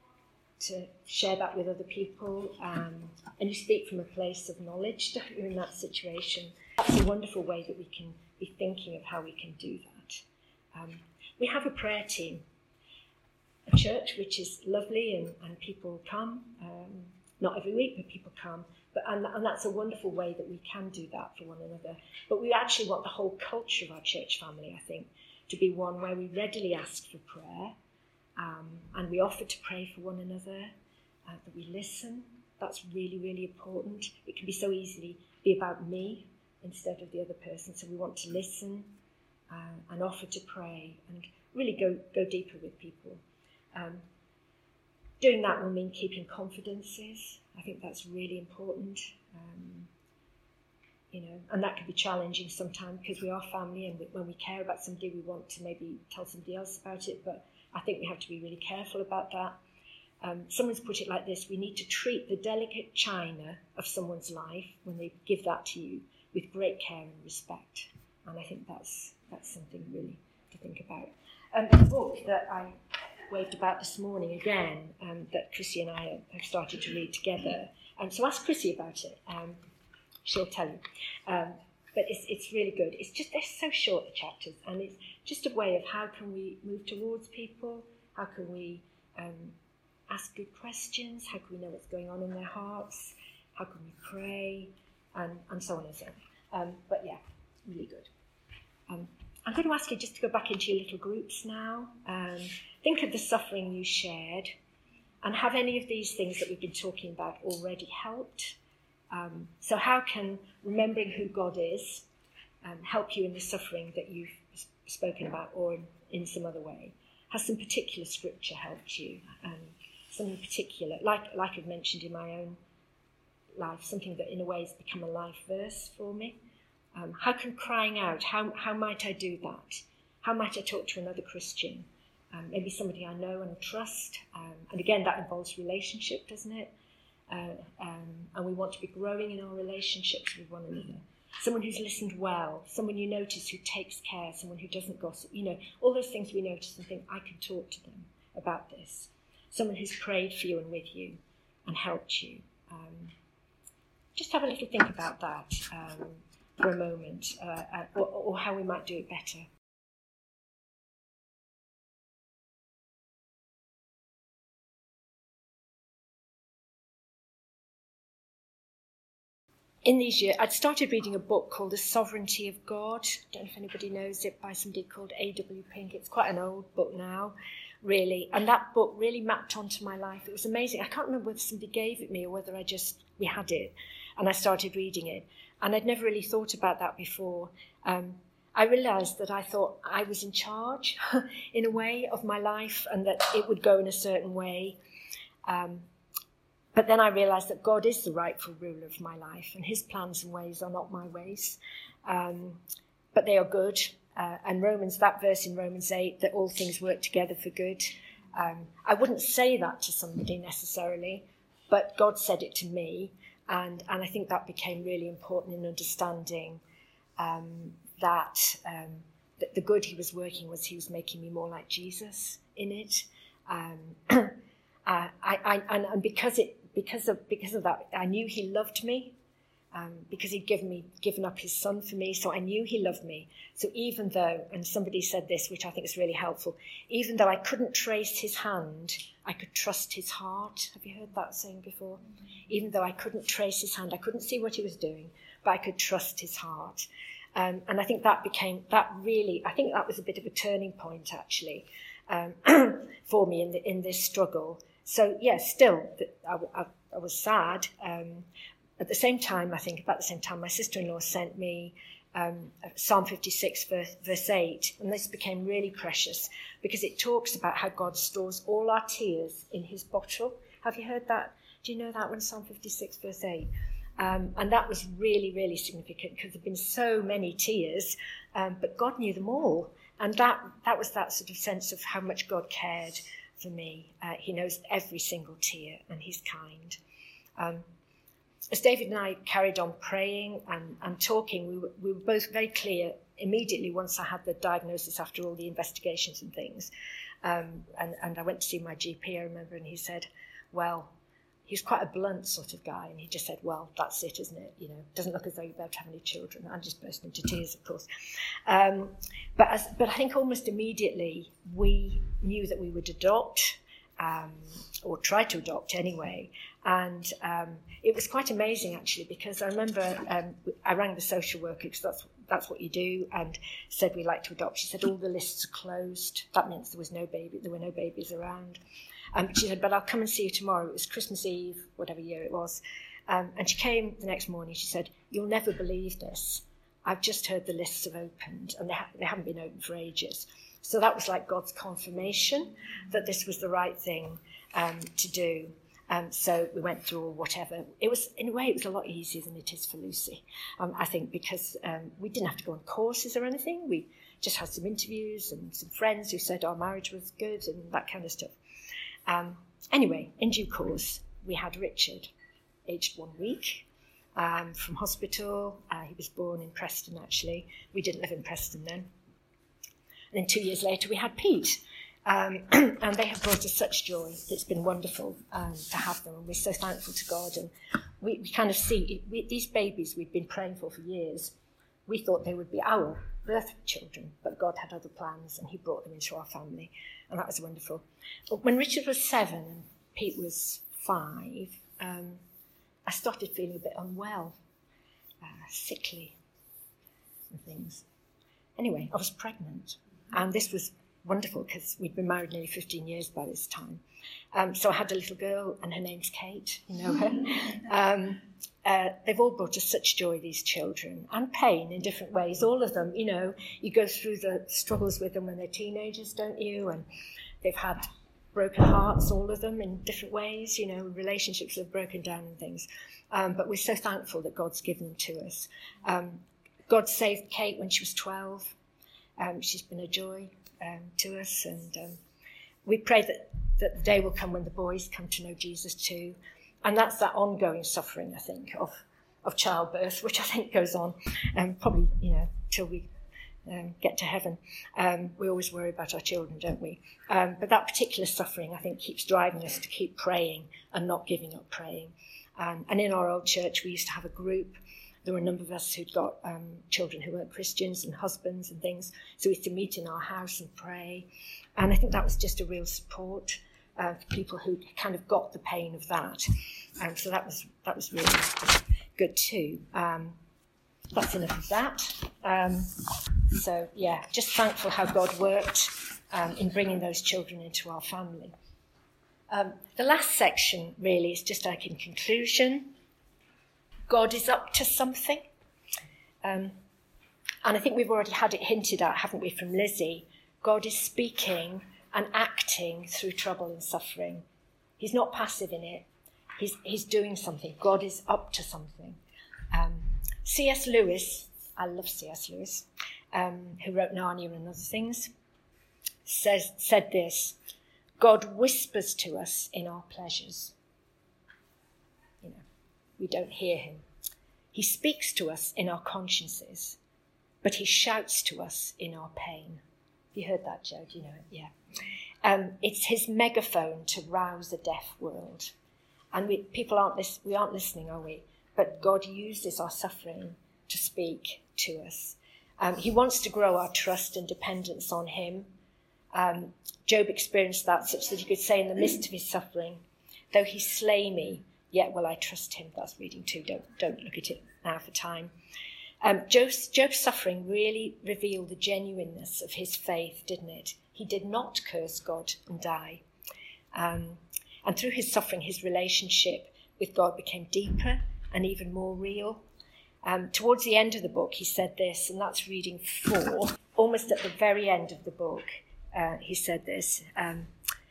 to share that with other people, um, and you speak from a place of knowledge, don't you, in that situation. That's a wonderful way that we can be thinking of how we can do that. Um, we have a prayer team, a church which is lovely, and, and people come, um, not every week, but people come, but and, and that's a wonderful way that we can do that for one another. But we actually want the whole culture of our church family, I think, to be one where we readily ask for prayer, Um, and we offer to pray for one another, uh, that we listen. That's really, really important. It can be so easily be about me instead of the other person. So we want to listen uh, and offer to pray and really go, go deeper with people. Um, doing that will mean keeping confidences. I think that's really important. Um, you know, and that can be challenging sometimes because we are family, and we, when we care about somebody, we want to maybe tell somebody else about it, but I think we have to be really careful about that. Um, someone's put it like this: we need to treat the delicate china of someone's life when they give that to you with great care and respect. And I think that's that's something really to think about. Um, the book that I waved about this morning again, um, that Chrissy and I have started to read together. And um, so ask Chrissy about it. Um, she'll tell you. Um, But it's it's really good. It's just, they're so short, the chapters, and it's just a way of how can we move towards people, how can we um, ask good questions, how can we know what's going on in their hearts, how can we pray, and, and so on and so on. Um, but yeah, really good. Um, I'm going to ask you just to go back into your little groups now. Um, think of the suffering you shared, and have any of these things that we've been talking about already helped? Um, so how can remembering who God is um, help you in the suffering that you've spoken about or in, in some other way? Has some particular scripture helped you? Um, something particular, like like I've mentioned in my own life, something that in a way has become a life verse for me. Um, how can crying out, how, how might I do that? How might I talk to another Christian? Um, maybe somebody I know and trust. Um, and again, that involves relationship, doesn't it? Uh, um, and we want to be growing in our relationships with one another. Someone who's listened well, someone you notice who takes care, someone who doesn't gossip. You know, all those things we notice and think, I can talk to them about this. Someone who's prayed for you and with you and helped you. Um, just have a little think about that um, for a moment, uh, uh, or, or how we might do it better. In these years, I'd started reading a book called The Sovereignty of God. I don't know if anybody knows it, by somebody called A W Pink. It's quite an old book now, really. And that book really mapped onto my life. It was amazing. I can't remember whether somebody gave it me or whether I just, we had it. And I started reading it. And I'd never really thought about that before. Um, I realised that I thought I was in charge, in a way, of my life, and that it would go in a certain way. Um, But then I realised that God is the rightful ruler of my life, and his plans and ways are not my ways. Um, but they are good. Uh, and Romans, that verse in Romans eight, that all things work together for good. Um, I wouldn't say that to somebody necessarily, but God said it to me. And, and I think that became really important in understanding um, that, um, that the good he was working was he was making me more like Jesus in it. Um, uh, I, I, and, and because it Because of because of that, I knew he loved me, um, because he'd given me given up his son for me. So I knew he loved me. So even though, and somebody said this, which I think is really helpful, even though I couldn't trace his hand, I could trust his heart. Have you heard that saying before? Mm-hmm. Even though I couldn't trace his hand, I couldn't see what he was doing, but I could trust his heart. Um, and I think that became that really. I think that was a bit of a turning point actually um, for me in the, in this struggle. So, yes, yeah, still, I, I, I was sad. Um, at the same time, I think, about the same time, my sister-in-law sent me um, Psalm fifty-six, verse, verse eight, and this became really precious because it talks about how God stores all our tears in his bottle. Have you heard that? Do you know that one, Psalm fifty-six, verse eight? Um, and that was really, really significant because there have been so many tears, um, but God knew them all. And that, that was that sort of sense of how much God cared for me. Uh, he knows every single tear, and he's kind. Um, as David and I carried on praying and, and talking, we were, we were both very clear immediately once I had the diagnosis after all the investigations and things. Um, and, and I went to see my G P, I remember, and he said, well, he's quite a blunt sort of guy, and he just said, well, that's it, isn't it? You know, doesn't look as though you're about to have any children. I just burst into tears, of course. Um, but, as, but I think almost immediately we knew that we would adopt, um, or try to adopt anyway. And um, it was quite amazing, actually, because I remember um, I rang the social worker, because that's, that's what you do, and said we'd like to adopt. She said all the lists are closed. That means there was no baby, there were no babies around. Um, she said, but I'll come and see you tomorrow. It was Christmas Eve, whatever year it was. Um, and she came the next morning. She said, you'll never believe this. I've just heard the lists have opened, and they, ha- they haven't been open for ages. So that was like God's confirmation that this was the right thing um, to do. Um, so we went through whatever. It was, in a way, it was a lot easier than it is for Lucy, um, I think, because um, we didn't have to go on courses or anything. We just had some interviews and some friends who said our marriage was good and that kind of stuff. Um, anyway, in due course, we had Richard, aged one week, um, from hospital. Uh, he was born in Preston, actually. We didn't live in Preston then. And then two years later, we had Pete. Um, and they have brought us such joy. It's been wonderful um, to have them, and we're so thankful to God. And we, we kind of see, we, these babies we've been praying for for years, we thought they would be our birth children, but God had other plans, and he brought them into our family, and that was wonderful. But when Richard was seven and Pete was five, um, I started feeling a bit unwell, uh, sickly and things. Anyway, I was pregnant, and this was wonderful because we'd been married nearly fifteen years by this time. Um, so I had a little girl, and her name's Kate, you know her. Um, uh, they've all brought us such joy, these children, and pain in different ways. All of them, you know, you go through the struggles with them when they're teenagers, don't you? And they've had broken hearts, all of them, in different ways, you know, relationships have broken down and things. Um, but we're so thankful that God's given them to us. Um, God saved Kate when she was twelve. Um, she's been a joy um, to us, and um, we pray that, that the day will come when the boys come to know Jesus too. And that's that ongoing suffering, I think, of of childbirth, which I think goes on um, probably, you know, till we um, get to heaven. Um, we always worry about our children, don't we? Um, but that particular suffering, I think, keeps driving us to keep praying and not giving up praying. Um, and in our old church, we used to have a group. There were a number of us who'd got um, children who weren't Christians and husbands and things. So we used to meet in our house and pray. And I think that was just a real support uh, for people who kind of got the pain of that. And so that was that was really good too. Um, that's enough of that. Um, so, yeah, just thankful how God worked um, in bringing those children into our family. Um, the last section really is just like in conclusion. God is up to something. Um, and I think we've already had it hinted at, haven't we, from Lizzie. God is speaking and acting through trouble and suffering. He's not passive in it. He's, he's doing something. God is up to something. Um, C S Lewis, I love C S Lewis, um, who wrote Narnia and other things, says, said this: God whispers to us in our pleasures. You know, we don't hear him. He speaks to us in our consciences, but he shouts to us in our pain. You heard that, Joe? Do you know it? Yeah. Um, it's his megaphone to rouse a deaf world. And we people aren't lis- we aren't listening, are we? But God uses our suffering to speak to us. Um, he wants to grow our trust and dependence on him. Um, Job experienced that, such that he could say in the midst of his suffering, though he slay me, yet will I trust him. That's reading two. Don't, don't look at it now for time. Um, Job's, Job's suffering really revealed the genuineness of his faith, didn't it? He did not curse God and die. Um, and through his suffering, his relationship with God became deeper and even more real. Um, towards the end of the book, he said this, and that's reading four, almost at the very end of the book. Uh, he said this, um,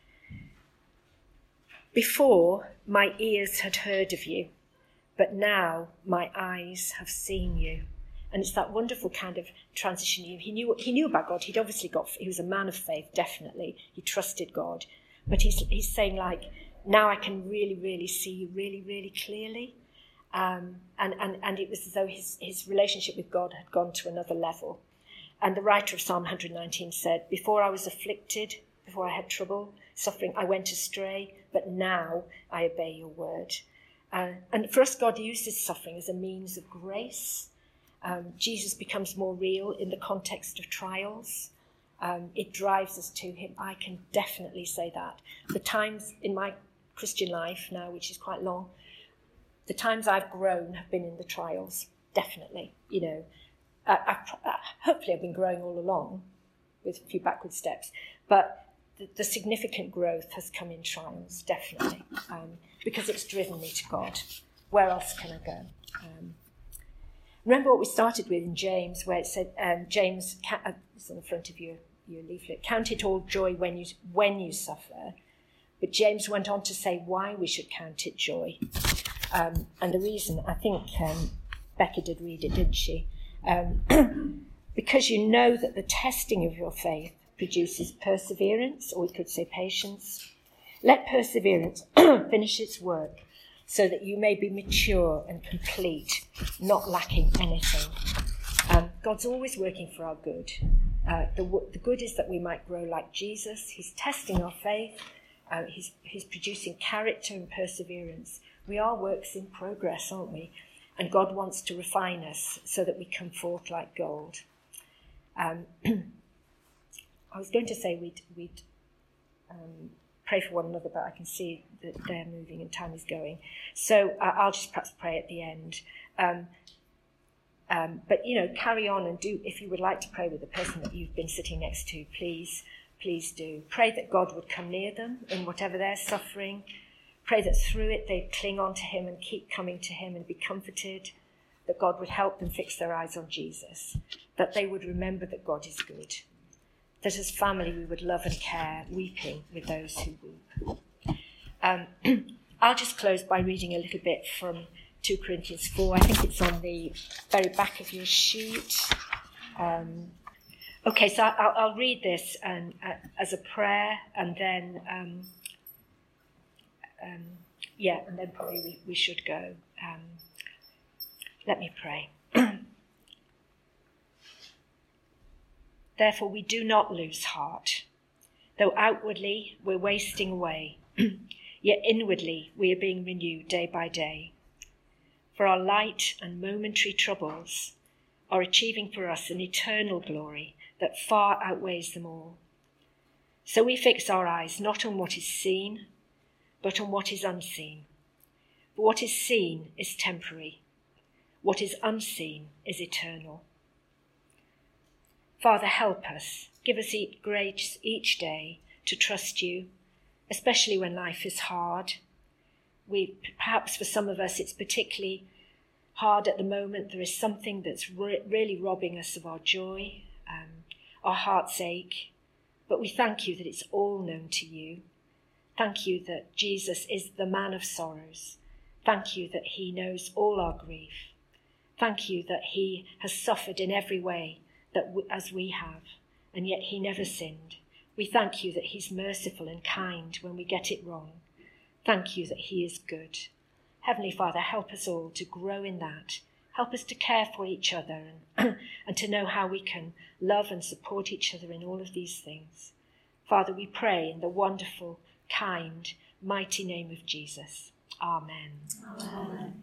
before my ears had heard of you, but now my eyes have seen you. And it's that wonderful kind of transition. He knew he knew about God. He'd obviously got, he was a man of faith, definitely. He trusted God. But he's he's saying, like, now I can really, really see you really, really clearly. Um, and, and, and it was as though his, his relationship with God had gone to another level. And the writer of Psalm one nineteen said, before I was afflicted, before I had trouble, suffering, I went astray, but now I obey your word. Uh, and for us, God uses suffering as a means of grace. Um, Jesus becomes more real in the context of trials. Um, it drives us to him. I can definitely say that. The times in my Christian life now, which is quite long, the times I've grown have been in the trials, definitely. You know, I, I, I, hopefully I've been growing all along with a few backward steps, but the, the significant growth has come in trials, definitely, um, because it's driven me to God. Where else can I go? Um, remember what we started with in James, where it said, um, James, uh, it's on the front of your, your leaflet, count it all joy when you when you suffer. But James went on to say why we should count it joy. Um, and the reason, I think um, Becca did read it, didn't she? Um, because you know that the testing of your faith produces perseverance, or we could say patience. Let perseverance finish its work so that you may be mature and complete, not lacking anything. Um, God's always working for our good. Uh, the, the good is that we might grow like Jesus. He's testing our faith. Uh, he's, he's producing character and perseverance. We are works in progress, aren't we? And God wants to refine us so that we come forth like gold. Um, I was going to say we'd, we'd um, pray for one another, but I can see that they're moving and time is going. So uh, I'll just perhaps pray at the end. Um, um, but, you know, carry on and do, if you would like to pray with the person that you've been sitting next to, please, please do. Pray that God would come near them in whatever they're suffering. Pray that through it they'd cling on to him and keep coming to him and be comforted, that God would help them fix their eyes on Jesus, that they would remember that God is good, that as family we would love and care, weeping with those who weep. Um, I'll just close by reading a little bit from two Corinthians four. I think it's on the very back of your sheet. Um, okay, so I'll, I'll read this and, uh, as a prayer, and then, um, um, yeah, and then probably we, we should go. Um, let me pray. Therefore, we do not lose heart. Though outwardly we're wasting away, yet inwardly we are being renewed day by day. For our light and momentary troubles are achieving for us an eternal glory that far outweighs them all. So we fix our eyes not on what is seen, but on what is unseen. For what is seen is temporary. What is unseen is eternal. Father, help us. Give us grace each day to trust you, especially when life is hard. We, perhaps for some of us, it's particularly hard at the moment. There is something that's re- really robbing us of our joy, um, our heart's ache. But we thank you that it's all known to you. Thank you that Jesus is the man of sorrows. Thank you that he knows all our grief. Thank you that he has suffered in every way that we, as we have, and yet he never sinned. We thank you that he's merciful and kind when we get it wrong. Thank you that he is good. Heavenly Father, help us all to grow in that. Help us to care for each other and, and to know how we can love and support each other in all of these things. Father, we pray in the wonderful, kind, mighty name of Jesus. Amen. Amen.